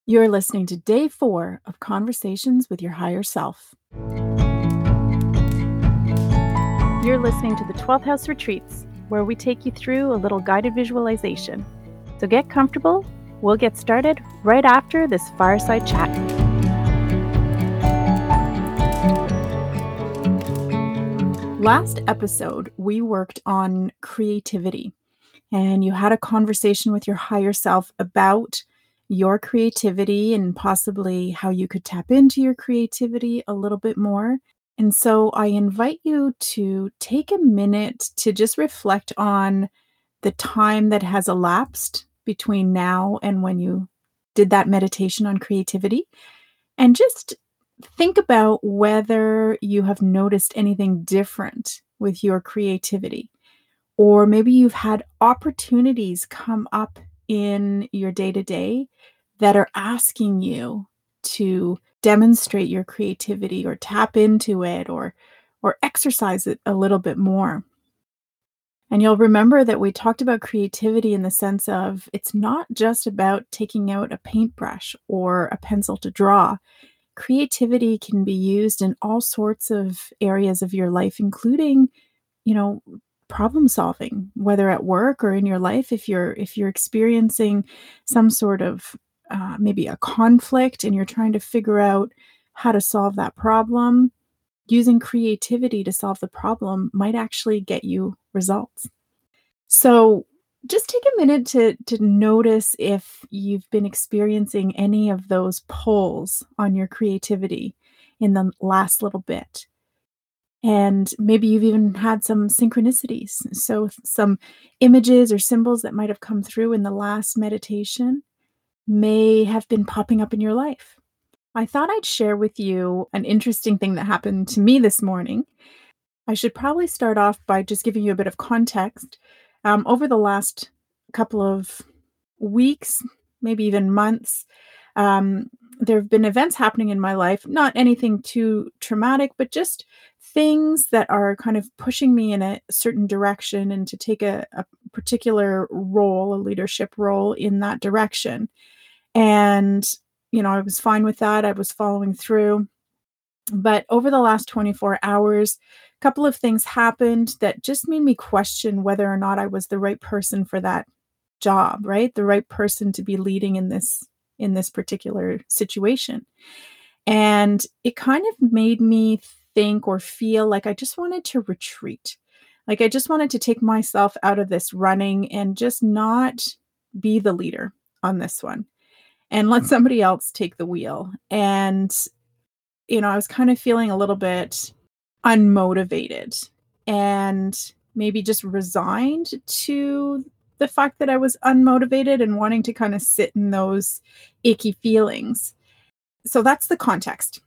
You're listening to day 4 of Conversations with Your Higher Self. You're listening to the 12th House Retreats, where we take you through a little guided visualization. So get comfortable. We'll get started right after this fireside chat. Last episode, we worked on creativity, and you had a conversation with your higher self about your creativity and possibly how you could tap into your creativity a little bit more. And so I invite you to take a minute to just reflect on the time that has elapsed between now and when you did that meditation on creativity, and just think about whether you have noticed anything different with your creativity. Or maybe you've had opportunities come up in your day to day that are asking you to demonstrate your creativity or tap into it or exercise it a little bit more. And you'll remember that we talked about creativity in the sense of it's not just about taking out a paintbrush or a pencil to draw. Creativity can be used in all sorts of areas of your life, including, you know, problem solving, whether at work or in your life. If you're experiencing some sort of maybe a conflict and you're trying to figure out how to solve that problem, using creativity to solve the problem might actually get you results. So just take a minute to notice if you've been experiencing any of those pulls on your creativity in the last little bit. And maybe you've even had some synchronicities. So some images or symbols that might have come through in the last meditation may have been popping up in your life. I thought I'd share with you an interesting thing that happened to me this morning. I should probably start off by just giving you a bit of context. Over the last couple of weeks, maybe even months, um, there have been events happening in my life, not anything too traumatic, but just things that are kind of pushing me in a certain direction and to take a particular role, a leadership role in that direction. And, I was fine with that. I was following through. But over the last 24 hours, a couple of things happened that just made me question whether or not I was the right person for that job, right? The right person to be leading in this particular situation. And it kind of made me think or feel like I just wanted to retreat. Like I just wanted to take myself out of this running and just not be the leader on this one and let somebody else take the wheel. And I was kind of feeling a little bit unmotivated and maybe just resigned to the fact that I was unmotivated and wanting to kind of sit in those icky feelings. So that's the context.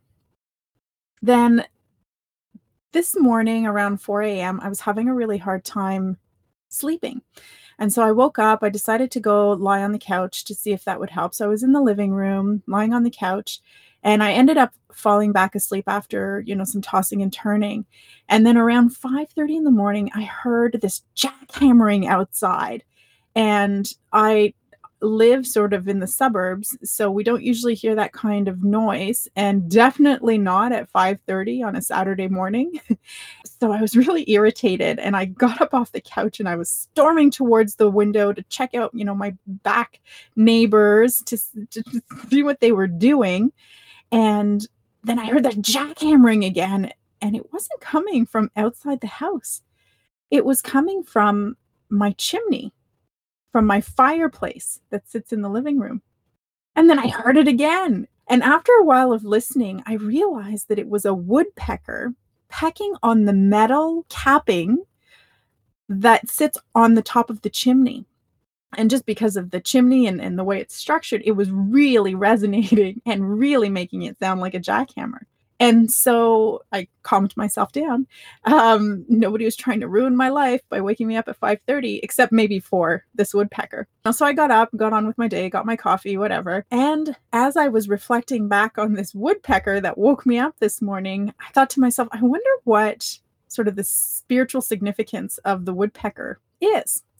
Then this morning around 4 a.m., I was having a really hard time sleeping. And so I woke up, I decided to go lie on the couch to see if that would help. So I was in the living room, lying on the couch, and I ended up falling back asleep after, some tossing and turning. And then around 5:30 in the morning, I heard this jackhammering outside. And I live sort of in the suburbs, so we don't usually hear that kind of noise, and definitely not at 5:30 on a Saturday morning. So I was really irritated and I got up off the couch and I was storming towards the window to check out, my back neighbors to see what they were doing. And then I heard that jackhammering again, and it wasn't coming from outside the house. It was coming from my chimney, from my fireplace that sits in the living room. And then I heard it again. And after a while of listening, I realized that it was a woodpecker pecking on the metal capping that sits on the top of the chimney. And just because of the chimney and the way it's structured, it was really resonating and really making it sound like a jackhammer. And so I calmed myself down. Nobody was trying to ruin my life by waking me up at 5:30, except maybe for this woodpecker. So I got up, got on with my day, got my coffee, whatever. And as I was reflecting back on this woodpecker that woke me up this morning, I thought to myself, I wonder what sort of the spiritual significance of the woodpecker is.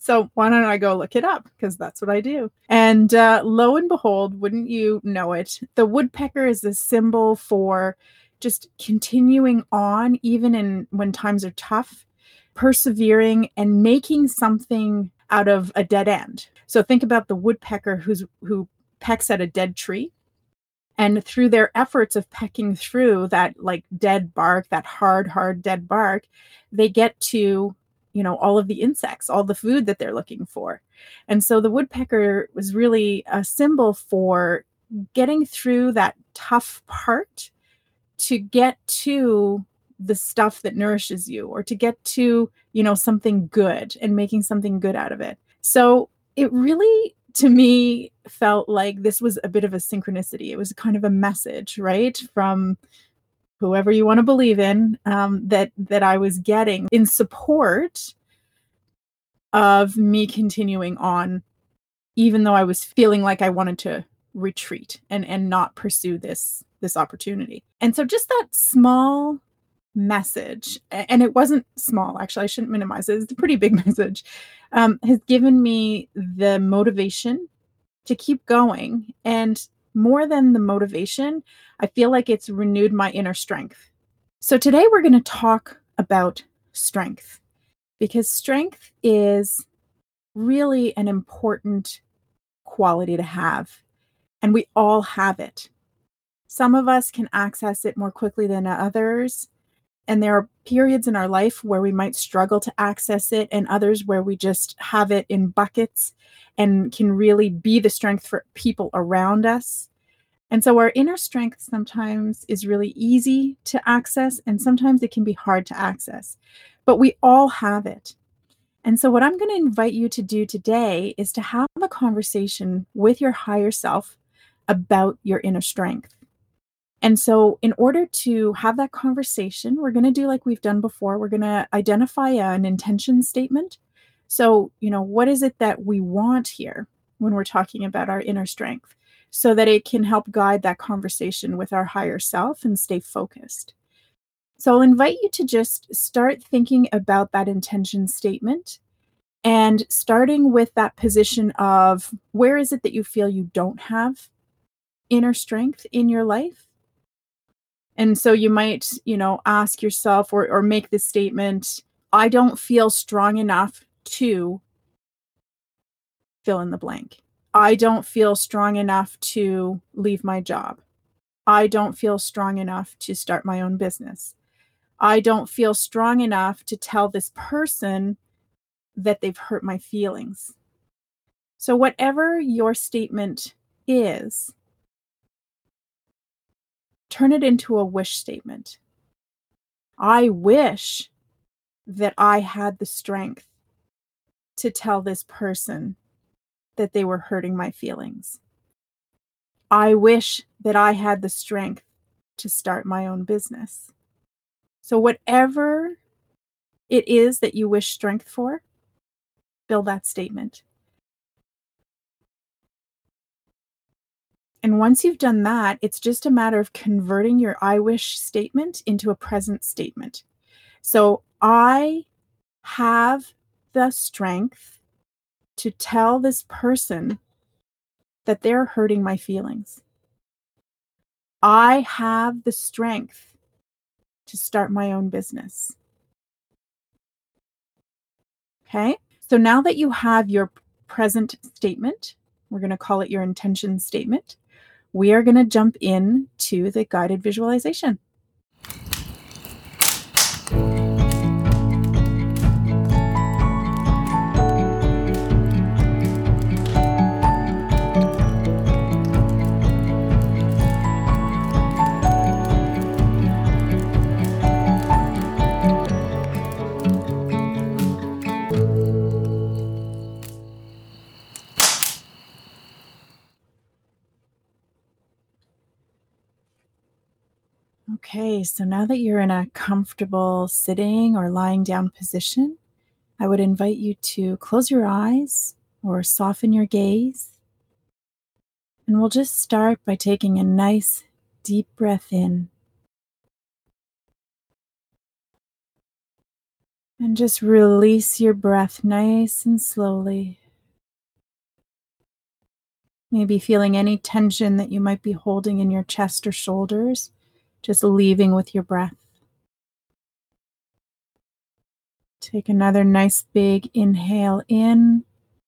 So why don't I go look it up? Because that's what I do. And lo and behold, wouldn't you know it, the woodpecker is a symbol for just continuing on, even in when times are tough, persevering and making something out of a dead end. So think about the woodpecker who pecks at a dead tree. And through their efforts of pecking through that like dead bark, that hard dead bark, they get to, all of the insects, all the food that they're looking for. And so the woodpecker was really a symbol for getting through that tough part to get to the stuff that nourishes you, or to get to, something good and making something good out of it. So it really, to me, felt like this was a bit of a synchronicity. It was kind of a message, right? From whoever you want to believe in, that I was getting in support of me continuing on, even though I was feeling like I wanted to retreat and not pursue this opportunity. And so just that small message, and it wasn't small, actually, I shouldn't minimize it. It's a pretty big message, has given me the motivation to keep going. And more than the motivation, I feel like it's renewed my inner strength. So today we're going to talk about strength, because strength is really an important quality to have, and we all have it. Some of us can access it more quickly than others, and there are periods in our life where we might struggle to access it, and others where we just have it in buckets and can really be the strength for people around us. And so our inner strength sometimes is really easy to access, and sometimes it can be hard to access. But we all have it. And so what I'm going to invite you to do today is to have a conversation with your higher self about your inner strength. And so in order to have that conversation, we're going to do like we've done before. We're going to identify an intention statement. So, what is it that we want here when we're talking about our inner strength, so that it can help guide that conversation with our higher self and stay focused. So I'll invite you to just start thinking about that intention statement, and starting with that position of where is it that you feel you don't have inner strength in your life. And so you might, ask yourself or make this statement, I don't feel strong enough to fill in the blank. I don't feel strong enough to leave my job. I don't feel strong enough to start my own business. I don't feel strong enough to tell this person that they've hurt my feelings. So whatever your statement is, turn it into a wish statement. I wish that I had the strength to tell this person that they were hurting my feelings. I wish that I had the strength to start my own business. So whatever it is that you wish strength for, build that statement. And once you've done that, it's just a matter of converting your I wish statement into a present statement. So I have the strength to tell this person that they're hurting my feelings. I have the strength to start my own business. Okay? So now that you have your present statement, we're going to call it your intention statement, we are going to jump in to the guided visualization. Okay, so now that you're in a comfortable sitting or lying down position, I would invite you to close your eyes or soften your gaze. And we'll just start by taking a nice deep breath in. And just release your breath nice and slowly. Maybe feeling any tension that you might be holding in your chest or shoulders, just leaving with your breath. Take another nice big inhale in.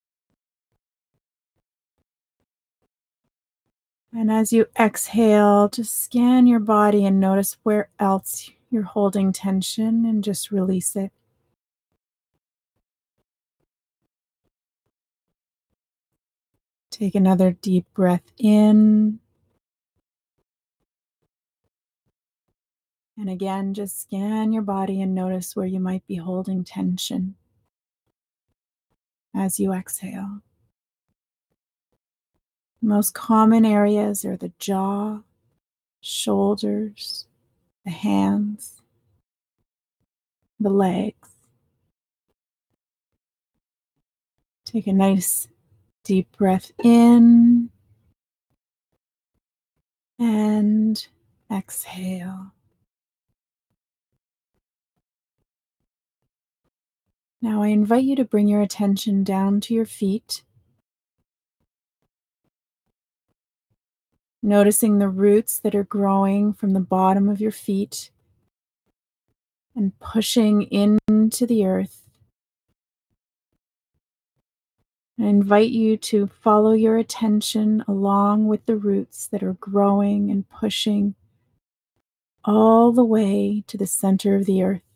And as you exhale, just scan your body and notice where else you're holding tension and just release it. Take another deep breath in. And again, just scan your body and notice where you might be holding tension as you exhale. Most common areas are the jaw, shoulders, the hands, the legs. Take a nice deep breath in and exhale. Now I invite you to bring your attention down to your feet, noticing the roots that are growing from the bottom of your feet and pushing into the earth. I invite you to follow your attention along with the roots that are growing and pushing all the way to the center of the earth.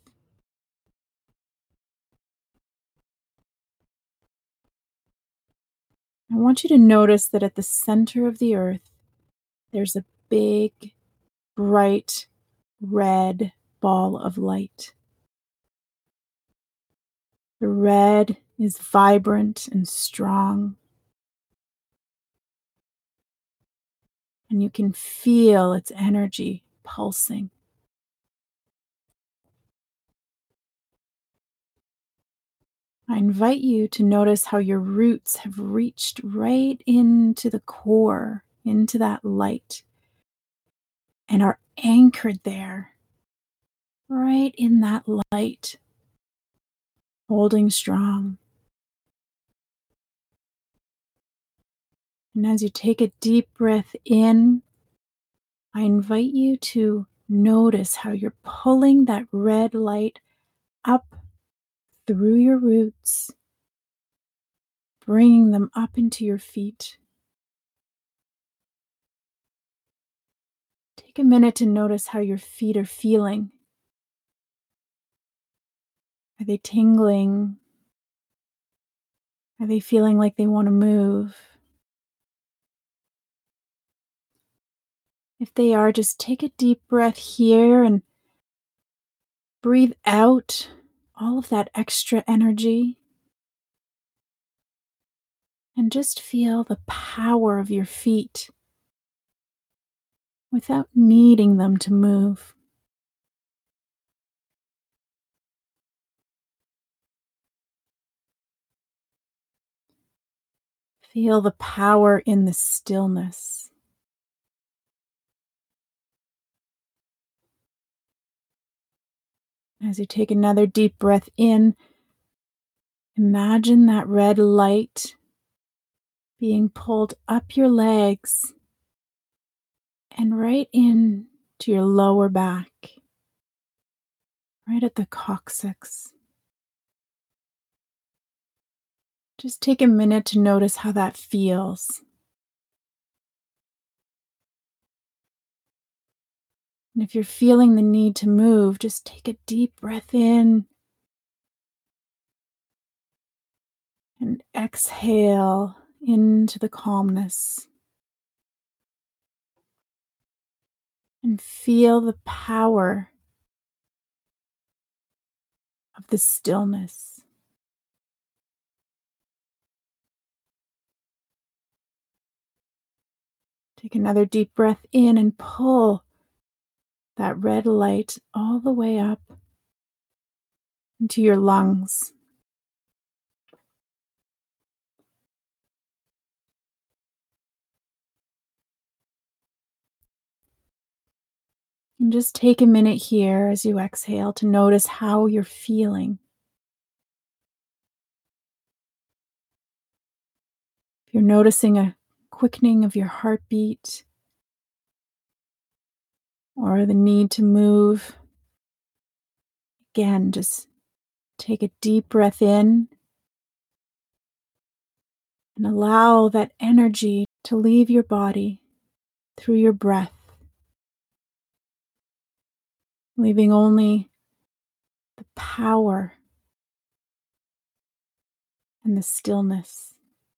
I want you to notice that at the center of the earth, there's a big, bright, red ball of light. The red is vibrant and strong, and you can feel its energy pulsing. I invite you to notice how your roots have reached right into the core, into that light, and are anchored there, right in that light, holding strong. And as you take a deep breath in, I invite you to notice how you're pulling that red light up through your roots, bringing them up into your feet. Take a minute to notice how your feet are feeling. Are they tingling? Are they feeling like they want to move? If they are, just take a deep breath here and breathe out all of that extra energy. And just feel the power of your feet without needing them to move. Feel the power in the stillness. As you take another deep breath in, imagine that red light being pulled up your legs and right in to your lower back, right at the coccyx. Just take a minute to notice how that feels. And if you're feeling the need to move, just take a deep breath in and exhale into the calmness. And feel the power of the stillness. Take another deep breath in and pull that red light all the way up into your lungs. And just take a minute here as you exhale to notice how you're feeling. If you're noticing a quickening of your heartbeat or the need to move, again, just take a deep breath in and allow that energy to leave your body through your breath, leaving only the power and the stillness.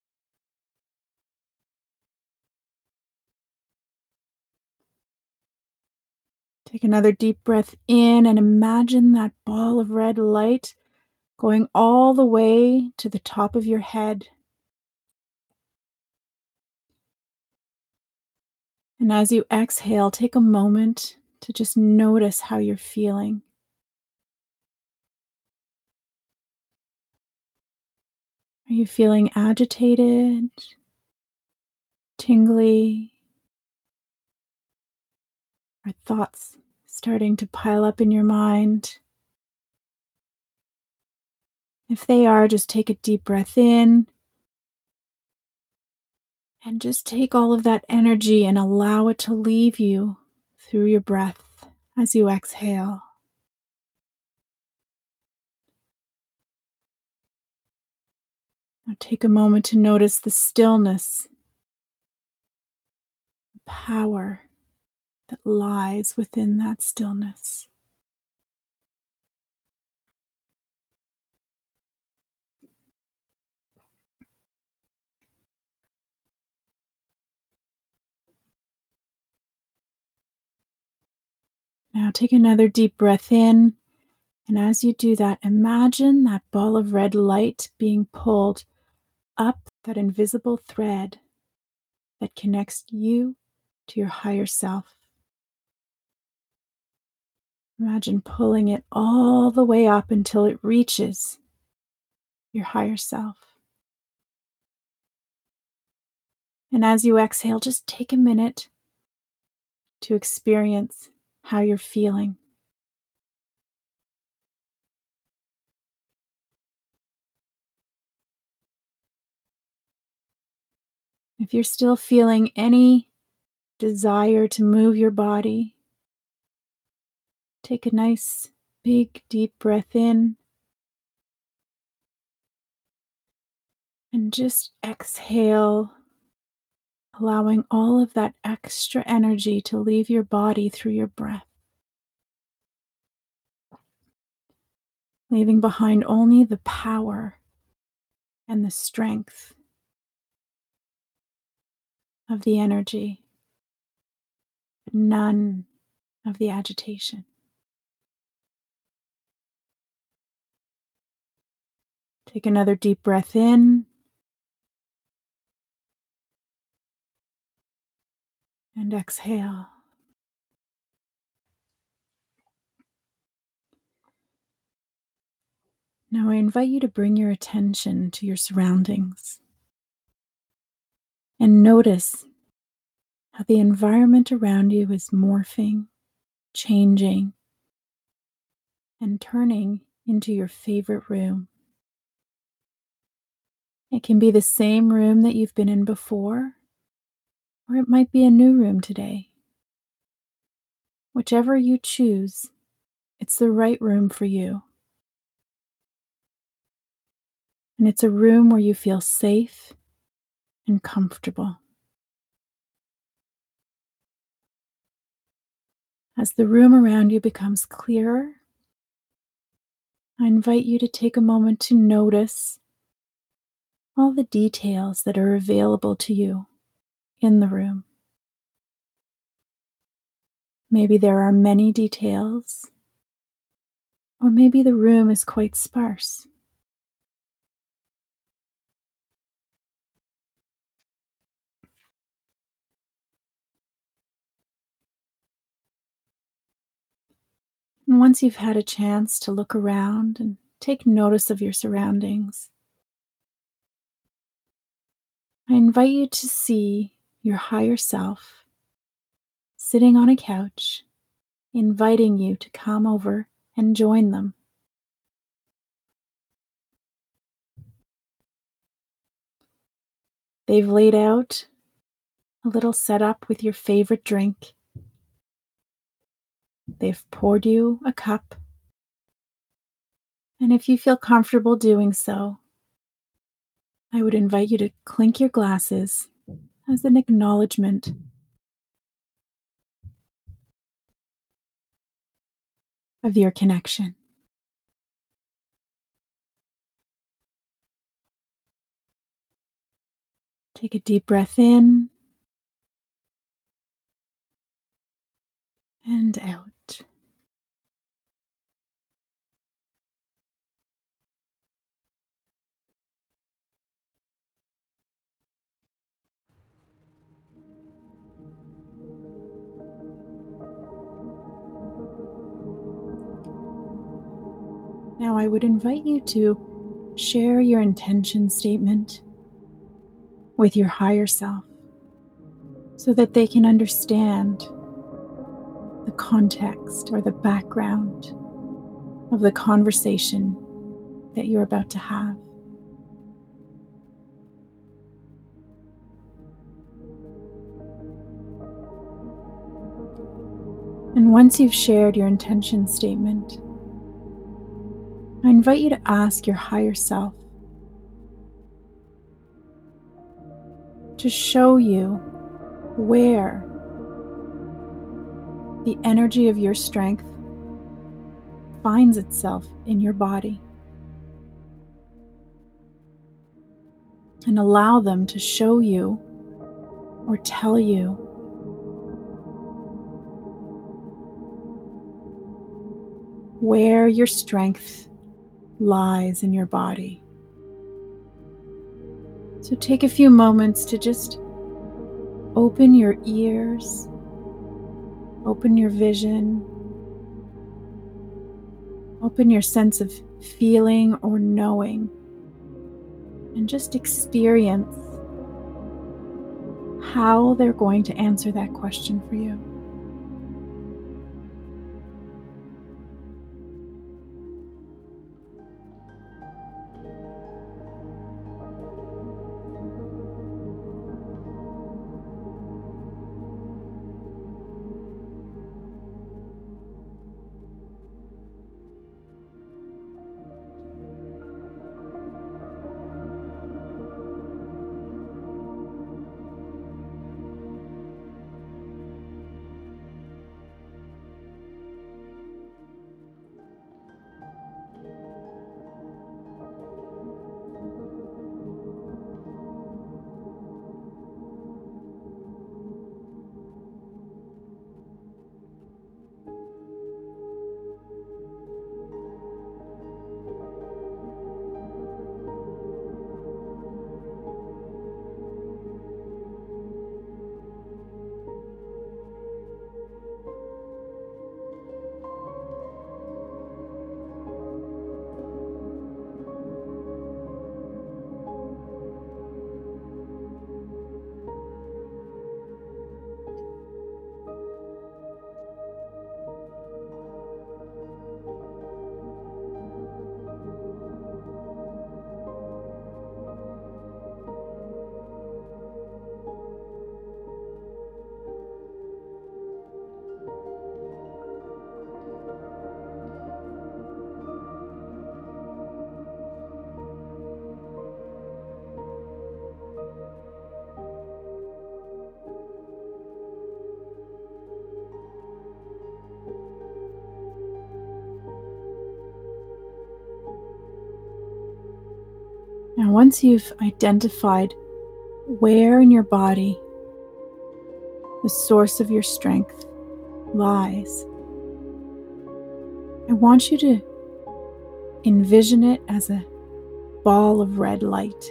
Take another deep breath in and imagine that ball of red light going all the way to the top of your head. And as you exhale, take a moment to just notice how you're feeling. Are you feeling agitated, tingly? Are thoughts starting to pile up in your mind? If they are, just take a deep breath in and just take all of that energy and allow it to leave you through your breath as you exhale. Now take a moment to notice the stillness, the power that lies within that stillness. Now take another deep breath in, and as you do that, imagine that ball of red light being pulled up that invisible thread that connects you to your higher self. Imagine pulling it all the way up until it reaches your higher self. And as you exhale, just take a minute to experience how you're feeling. If you're still feeling any desire to move your body, take a nice, big, deep breath in and just exhale, allowing all of that extra energy to leave your body through your breath, leaving behind only the power and the strength of the energy, but none of the agitation. Take another deep breath in and exhale. Now I invite you to bring your attention to your surroundings and notice how the environment around you is morphing, changing, and turning into your favorite room. It can be the same room that you've been in before, or it might be a new room today. Whichever you choose, it's the right room for you. And it's a room where you feel safe and comfortable. As the room around you becomes clearer, I invite you to take a moment to notice all the details that are available to you in the room. Maybe there are many details, or maybe the room is quite sparse. And once you've had a chance to look around and take notice of your surroundings, I invite you to see your higher self sitting on a couch, inviting you to come over and join them. They've laid out a little setup with your favorite drink. They've poured you a cup. And if you feel comfortable doing so, I would invite you to clink your glasses as an acknowledgement of your connection. Take a deep breath in and out. Now, I would invite you to share your intention statement with your higher self so that they can understand the context or the background of the conversation that you're about to have. And once you've shared your intention statement, I invite you to ask your higher self to show you where the energy of your strength finds itself in your body, and allow them to show you or tell you where your strength lies in your body. So take a few moments to just open your ears, open your vision, open your sense of feeling or knowing, and just experience how they're going to answer that question for you. Now, once you've identified where in your body the source of your strength lies, I want you to envision it as a ball of red light.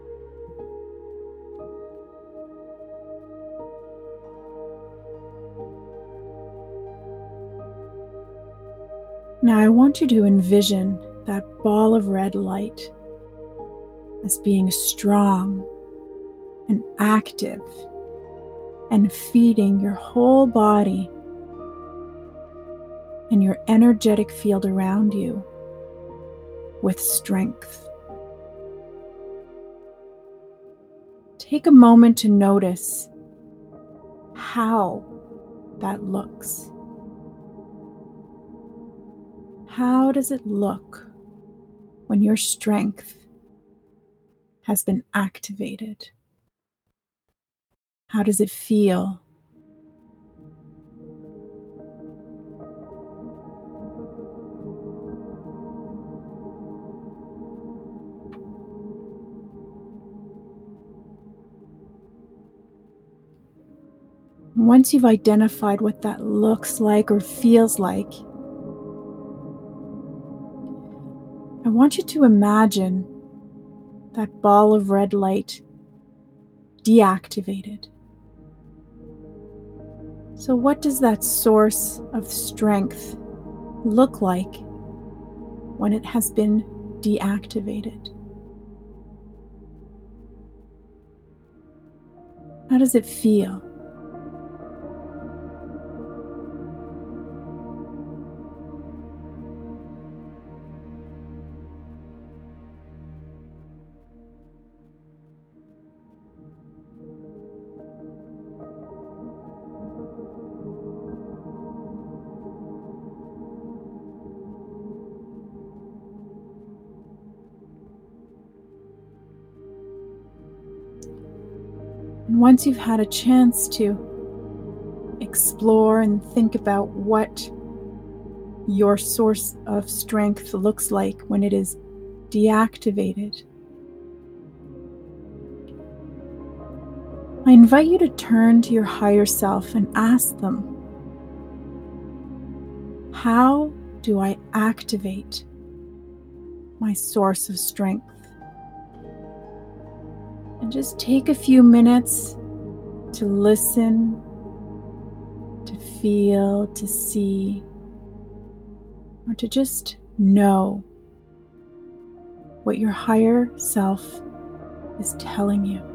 Now, I want you to envision that ball of red light as being strong and active and feeding your whole body and your energetic field around you with strength. take a moment to notice how that looks. How does it look when your strength has been activated? How does it feel? Once you've identified what that looks like or feels like, I want you to imagine that ball of red light deactivated. So, what does that source of strength look like when it has been deactivated? How does it feel? And once you've had a chance to explore and think about what your source of strength looks like when it is deactivated, I invite you to turn to your higher self and ask them, how do I activate my source of strength? And just take a few minutes to listen, to feel, to see, or to just know what your higher self is telling you.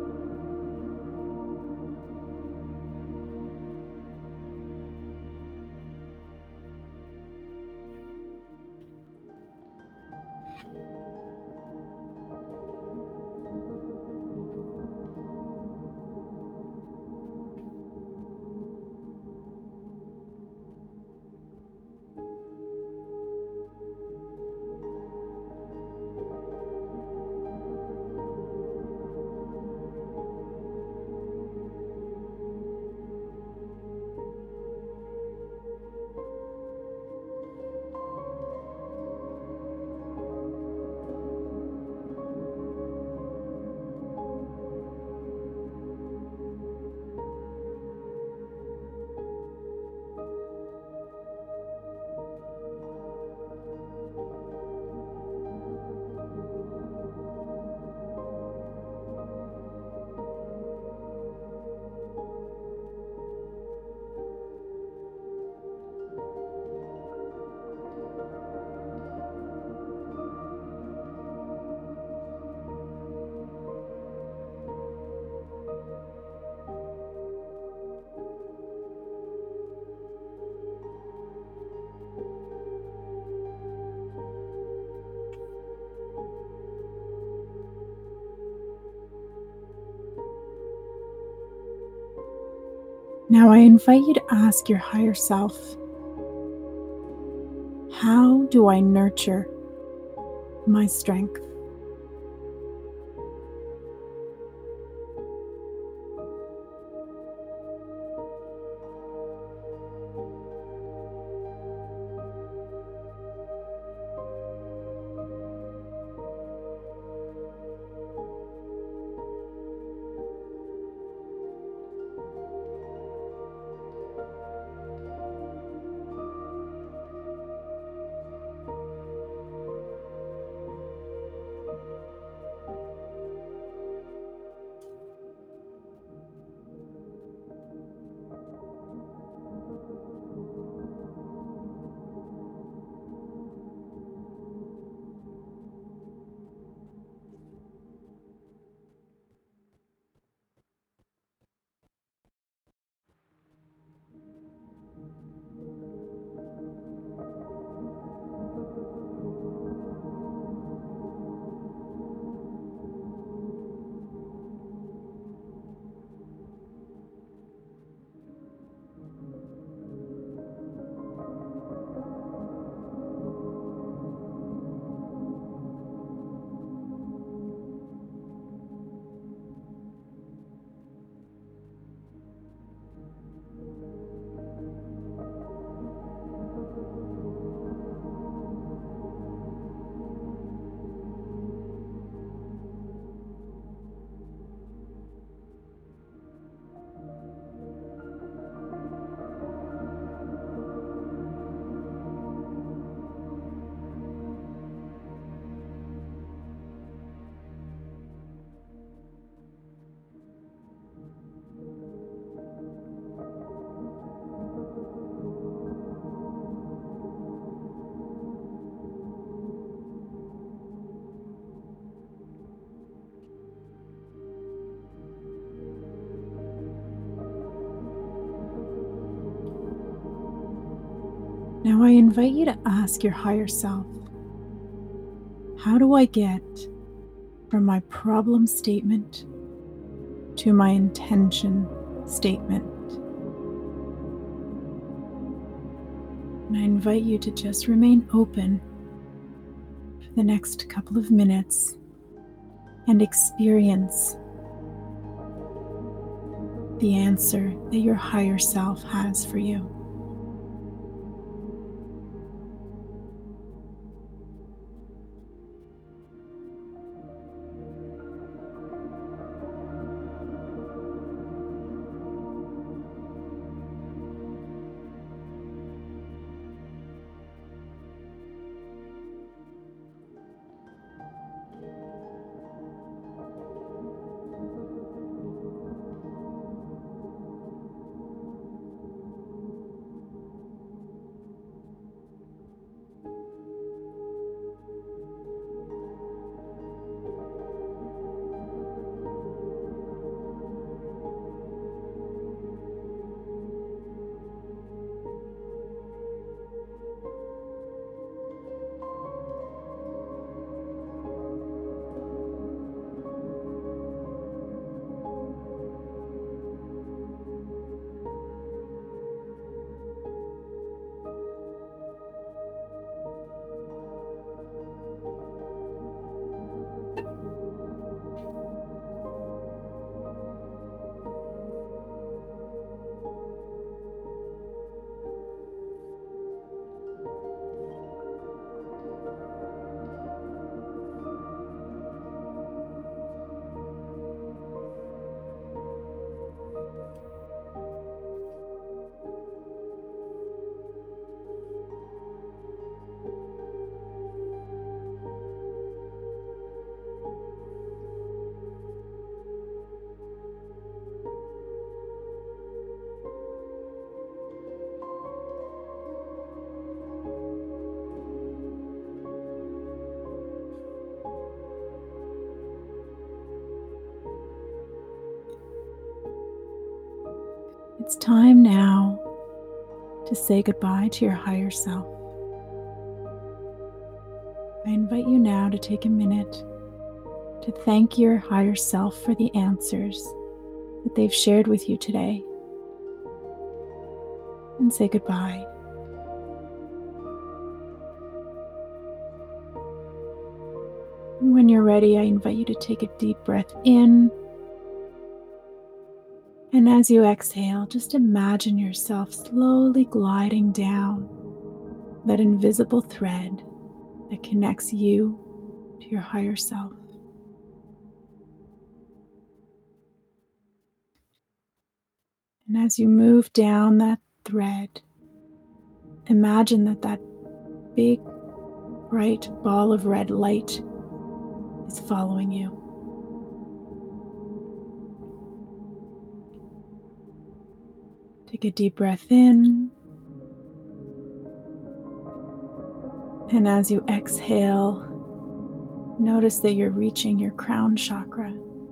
Now I invite you to ask your higher self, how do I nurture my strength? Now I invite you to ask your higher self, how do I get from my problem statement to my intention statement? And I invite you to just remain open for the next couple of minutes and experience the answer that your higher self has for you. It's time now to say goodbye to your higher self. I invite you now to take a minute to thank your higher self for the answers that they've shared with you today, and say goodbye. And when you're ready, I invite you to take a deep breath in. And as you exhale, just imagine yourself slowly gliding down that invisible thread that connects you to your higher self. And as you move down that thread, imagine that big, bright ball of red light is following you. Take a deep breath in. And as you exhale, notice that you're reaching your crown chakra.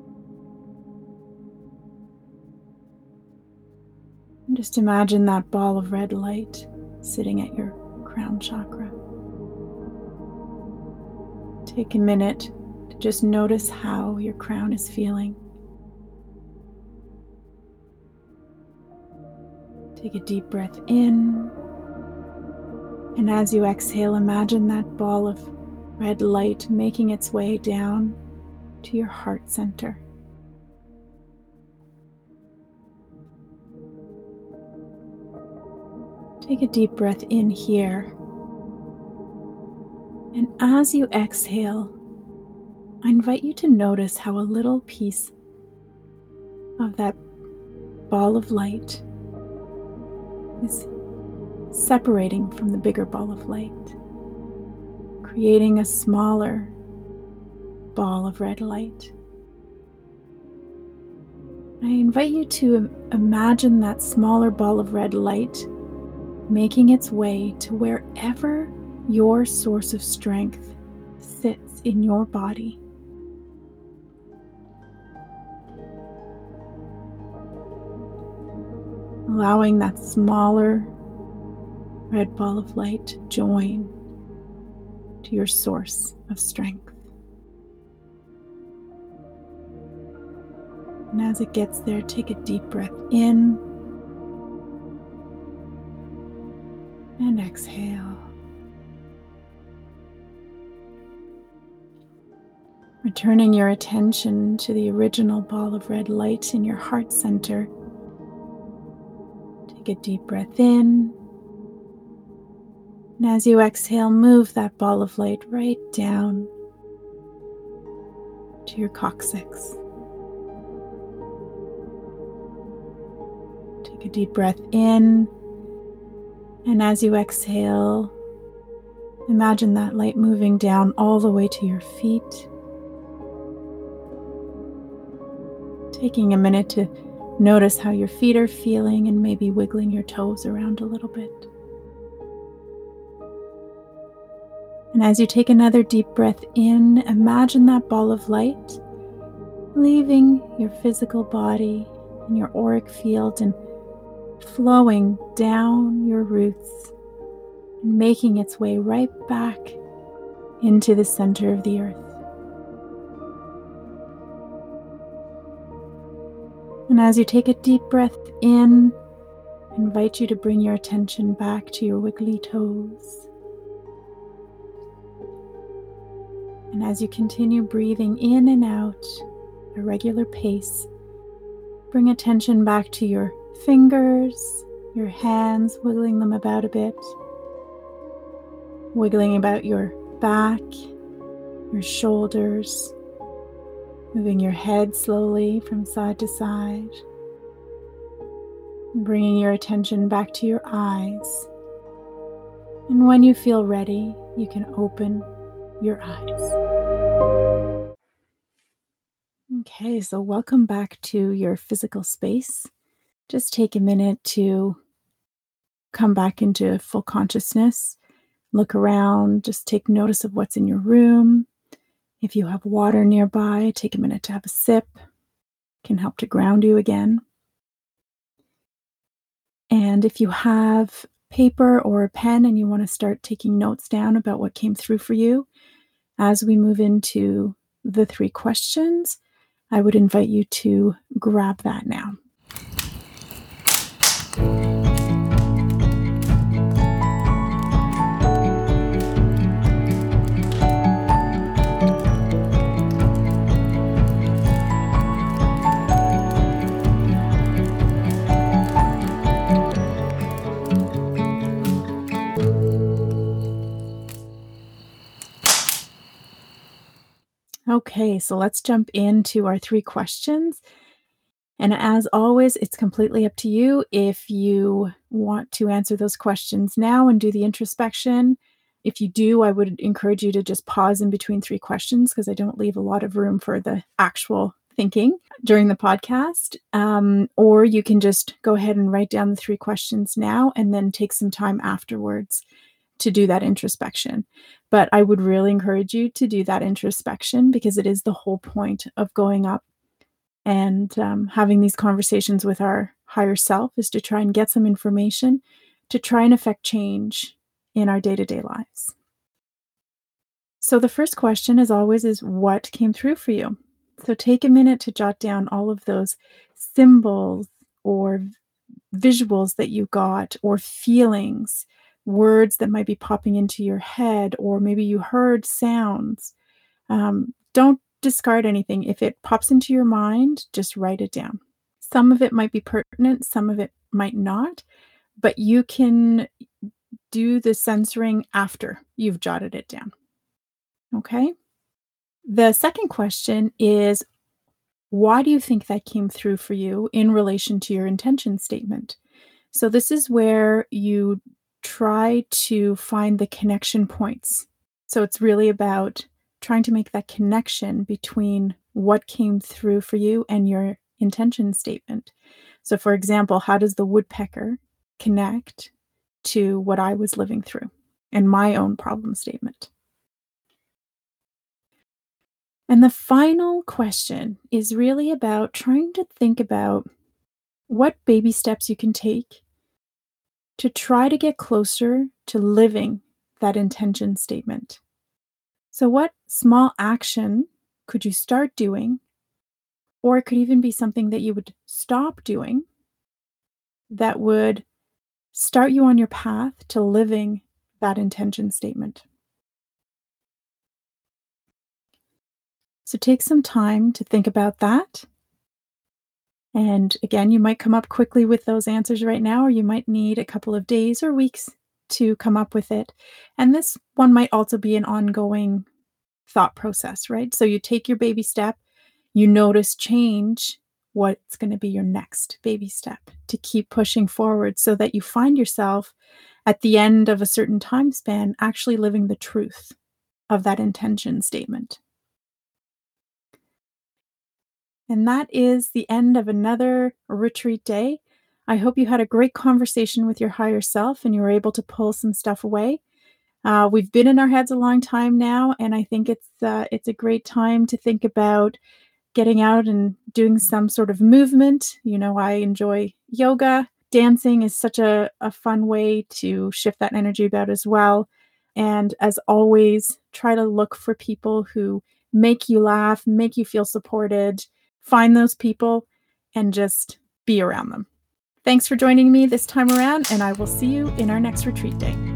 And just imagine that ball of red light sitting at your crown chakra. Take a minute to just notice how your crown is feeling. Take a deep breath in. And as you exhale, imagine that ball of red light making its way down to your heart center. Take a deep breath in here. And as you exhale, I invite you to notice how a little piece of that ball of light is separating from the bigger ball of light, creating a smaller ball of red light. I invite you to imagine that smaller ball of red light making its way to wherever your source of strength sits in your body. Allowing that smaller red ball of light join to your source of strength. And as it gets there, take a deep breath in and exhale. Returning your attention to the original ball of red light in your heart center. Take a deep breath in. And as you exhale, move that ball of light right down to your coccyx. Take a deep breath in. And as you exhale, imagine that light moving down all the way to your feet. Taking a minute to notice how your feet are feeling and maybe wiggling your toes around a little bit. And as you take another deep breath in, imagine that ball of light leaving your physical body and your auric field and flowing down your roots and making its way right back into the center of the earth. And as you take a deep breath in, I invite you to bring your attention back to your wiggly toes. And as you continue breathing in and out at a regular pace, bring attention back to your fingers, your hands, wiggling them about a bit, wiggling about your back, your shoulders, moving your head slowly from side to side, bringing your attention back to your eyes. And when you feel ready, you can open your eyes. Okay, so welcome back to your physical space. Just take a minute to come back into full consciousness. Look around, just take notice of what's in your room. If you have water nearby, take a minute to have a sip. It can help to ground you again. And if you have paper or a pen and you want to start taking notes down about what came through for you, as we move into the 3 questions, I would invite you to grab that now. Okay, so let's jump into our 3 questions. And as always, it's completely up to you if you want to answer those questions now and do the introspection. If you do, I would encourage you to just pause in between 3 questions because I don't leave a lot of room for the actual thinking during the podcast. Or you can just go ahead and write down the 3 questions now and then take some time afterwards to do that introspection. But I would really encourage you to do that introspection because it is the whole point of going up and having these conversations with our higher self is to try and get some information to try and affect change in our day-to-day lives. So the first question, as always, is what came through for you? So take a minute to jot down all of those symbols or visuals that you got or feelings, words that might be popping into your head, or maybe you heard sounds. Don't discard anything. If it pops into your mind, just write it down. Some of it might be pertinent, some of it might not, but you can do the censoring after you've jotted it down. Okay? The second question is, why do you think that came through for you in relation to your intention statement? So this is where you try to find the connection points. So it's really about trying to make that connection between what came through for you and your intention statement. So for example, how does the woodpecker connect to what I was living through and my own problem statement? And the final question is really about trying to think about what baby steps you can take to try to get closer to living that intention statement. So, what small action could you start doing? Or it could even be something that you would stop doing that would start you on your path to living that intention statement. So take some time to think about that. And again, you might come up quickly with those answers right now, or you might need a couple of days or weeks to come up with it. And this one might also be an ongoing thought process, right? So you take your baby step, you notice change, what's going to be your next baby step to keep pushing forward so that you find yourself at the end of a certain time span actually living the truth of that intention statement. And that is the end of another retreat day. I hope you had a great conversation with your higher self and you were able to pull some stuff away. We've been in our heads a long time now, and I think it's a great time to think about getting out and doing some sort of movement. You know, I enjoy yoga. Dancing is such a fun way to shift that energy about as well. And as always, try to look for people who make you laugh, make you feel supported. Find those people and just be around them. Thanks for joining me this time around, and I will see you in our next retreat day.